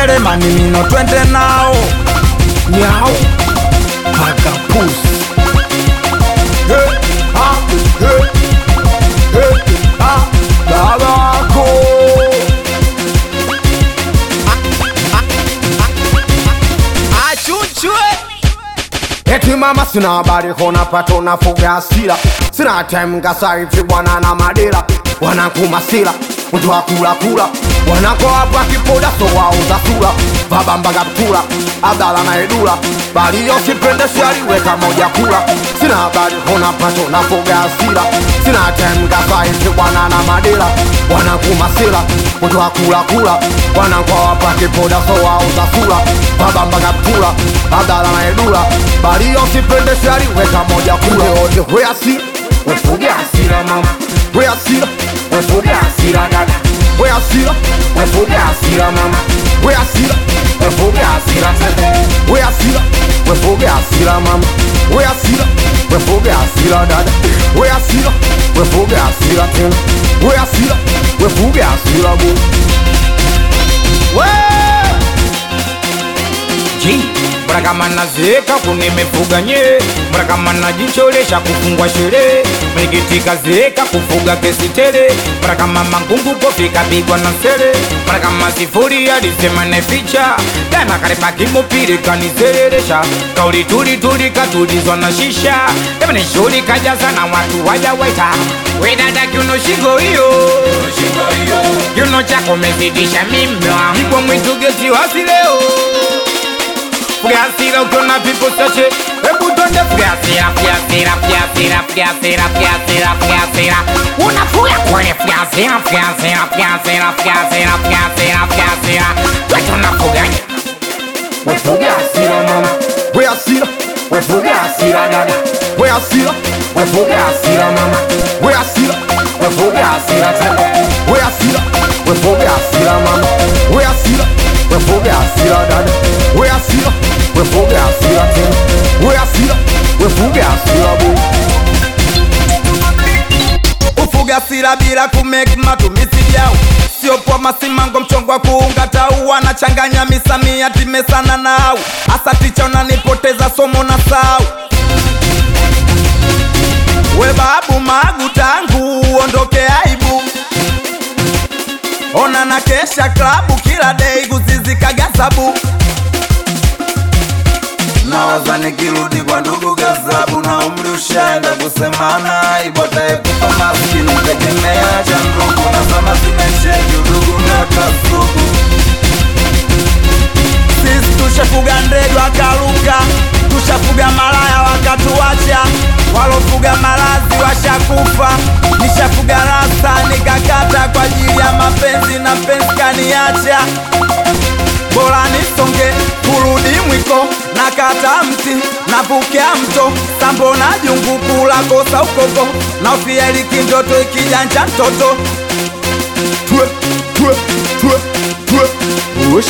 Tele mani mino twende nao. Nyao Hakapus Hey, ha, hey, hey, ha, babako. Eti mama sina habari kona pato na fuga hasira. Sina time ngasaifi wana na madela. Wana kumasila mtu wa kula wanako hapa kipoda so wauza sura. Vabamba gaptula Abdala na Edula bali yosipende shari weka moja kula. Sina habari kona pato na fuga hasira. Sina time ngasaifi wana na madela. Wana kumasila mtu wa kula wanako hapa kipoda so wauza sura. Vabamba gaptula Abdala na Edula bali yosipende shari weka moja kula. Ote weasi wefuge hasira mama. Weasira wefuge hasira dada. Weasira wefuge hasira mama. Weasira wefuge hasira tete. Weasira wefuge hasira mama. Weasira wefuge hasira dada. Weasira wefuge hasira tena. Weasira wefuge hasira bu. Mbona kama nazeka kunimefuga nye. Mbona kama najicholesha kufungwa sherehe. Mwekitika zeka kufuga kesi tele. Mbona kama mangungu kofika bigwa na sere. Mbona kama sifuri alisema neficha. Dana karepa kimupiri kanisereresha. Kauli tuli katulizwa na shisha. Dema ni shuri kajaza na watu waja waita. Wedada kiuno shigo hiyo. Kiuno chako mezidisha mimwa. Mkwa mwitu geti wasi leo. Fuga hasira ukiona people search it. Hebu twende fuga hasira. Unafuga kwenye fuga hasira. Wetu unafuganya. Wefuge hasira mama. Weasira wefuge hasira dada. Weasira wefuge hasira mama. Weasira wefuge hasira tena. Weasira wefuge hasira mama. Weasira wefuge hasira dada. Weasira wefuge hasira tena. Weasira wefuge hasira bu. Ufuga hasira bila kumake matumizi yao. Sio kwa masimango mchongwa kuunga tau. Wanachanganya misamiati mesana nao. Asa ticha unanipoteza somo na sau. We babu magu tangu ondoke aibu. Ona na kesha klabu kila day kuzizika gazabu. Nawaza nikirudi kwa ndugu gazabu. Na umri ushaenda kusemana. Ibota ekupa maskini tegemea cha ndugu. Na sama zimesheki udugu na kasugu. Sisi tushafuga ndege wakaruka. Tushafuga malaya wakatuacha. Walofuga malazi washakufa. Nishafuga rasta nikakata kwa ajili ya mapenzi na penzi kaniacha. Bora nisonge kurudi mwiko. Nakata mti navukia mto. Sambo na jungu kula kosa ukoko. Na ufia likindoto ikijanja mtoto. Ush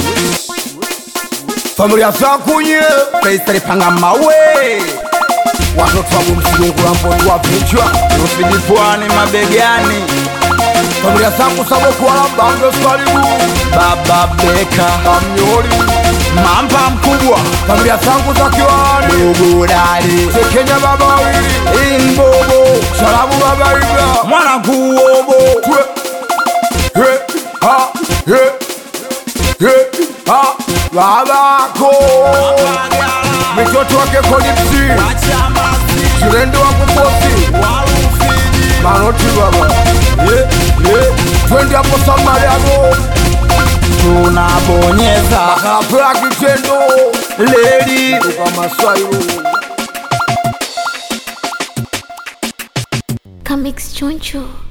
familia zangu nye Face lipanga mawe. watoto wangu msilungula mboni wa vichwa. Rufidi pwani mabegani. Familia zangu sabo kuala mbange skalibu. Baba Beka Kamnyoli Mamba mkubwa. familia zangu za kiwani. Dogo dali Sekenya baba wili Ingobo Shalabu baba ibla Mwana kuobo. Twe He ha he He ha babako. Mitoto wake kolipsi Chirendo wa kuposi Manoti baba Twendi hapo Samariago. Tunabonyeza Makarapela kitendo Lady Tuka Masairu Comics Choncho.